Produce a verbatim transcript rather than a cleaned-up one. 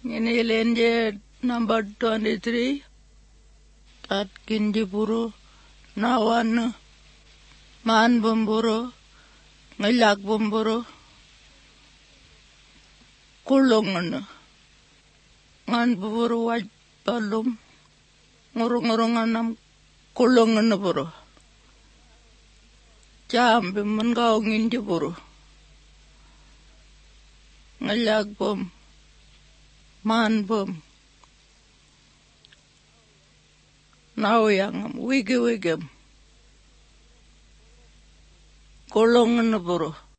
Nginilenje number twenty-three. Tat kinji puro nawan man bumburo ngilak bumburo kulungan ngan buburo waj balum ngurung-ngurunganam kulungan buro jam biman kau nginji puro ngilak bum man bum nauyangam wigi wigam kulungan buro